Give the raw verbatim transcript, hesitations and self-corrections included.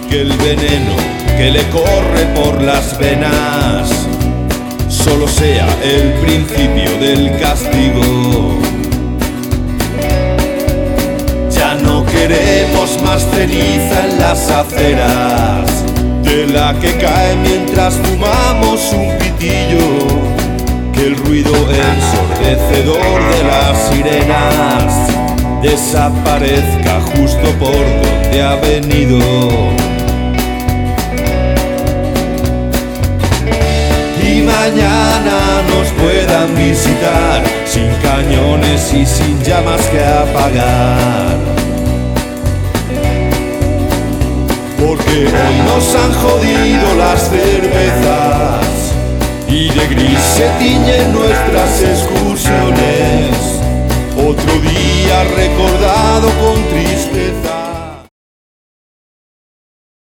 que el veneno que le corre por las venas solo sea el principio del castigo. Ya no queremos más ceniza en las aceras, de la que cae mientras fumamos un pitillo, que el ruido ensordecedor de las sirenas desaparezca justo por donde ha venido. Y mañana nos puedan visitar sin cañones y sin llamas que apagar, porque hoy nos han jodido las cervezas y de gris se tiñen nuestras excursiones. Otro día recordado con tristeza